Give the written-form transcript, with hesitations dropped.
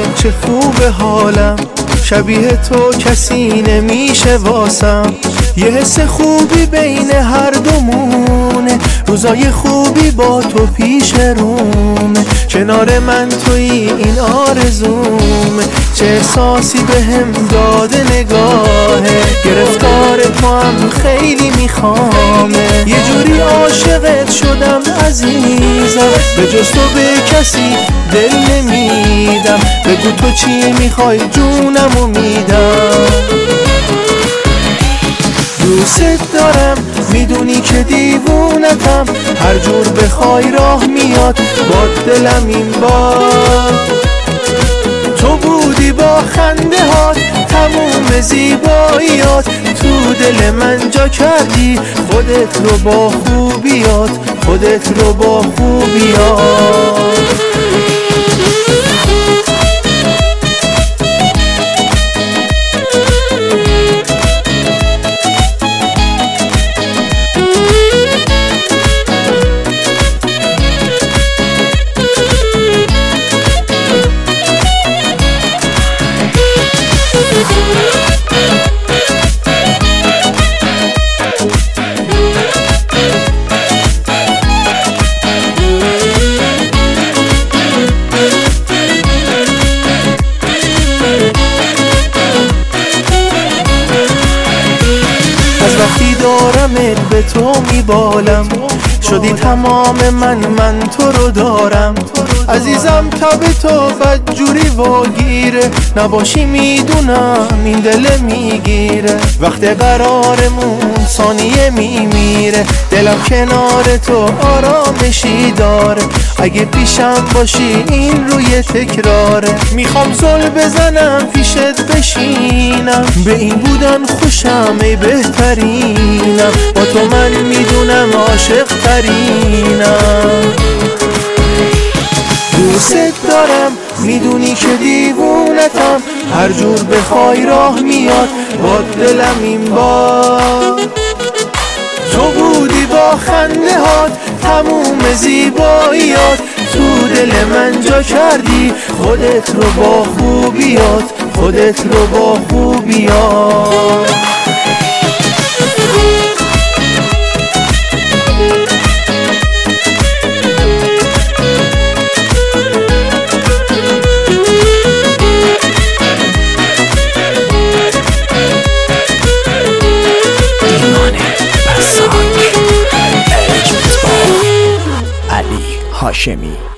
چه خوب حالم، شبیه تو کسی نمیشه واسم. یه حس خوبی بین هر دومونه، روزای خوبی با تو پیش رومه. کنار من توی این آرزومه، چه احساسی بهم داده نگاهه. گرفتار تو هم خیلی میخوامه، یه جوری عاشقت شدم عزیزم. به جز تو به کسی دل نمیدم، بگو تو چی میخوای جونمو میدم. دوست دارم میدونی که دیوونتم، هر جور بخوای راه میاد با دلم این بار. تو بودی با خنده هات تموم زیباییات، تو دل من جا کردی خودت رو با خوبیات، خودت رو با خوبیات. وقتی دارمت به تو میبالم، شدی تمام من تو رو دارم. عزیزم تب تو بدجوری واگیره، نباشی میدونم این دل میگیره. وقت قرارمون ثانیه میمیره، دلم کنار تو آرامشی داره. اگه پیشم باشی این روی تکراره، میخوام زل بزنم پیشت بشینم. به این بودن خوشم ای بهترینم، با تو من میدونم عاشق ترینم. دوست دارم میدونی که دیوونتم، هر جور بخوای راه میاد با دلم این بار. تو بودی با خنده هات تموم زیباییات، تو دل من جا کردی خودت رو با خوبیات، خودت رو با خوبیات. علی هاشمی.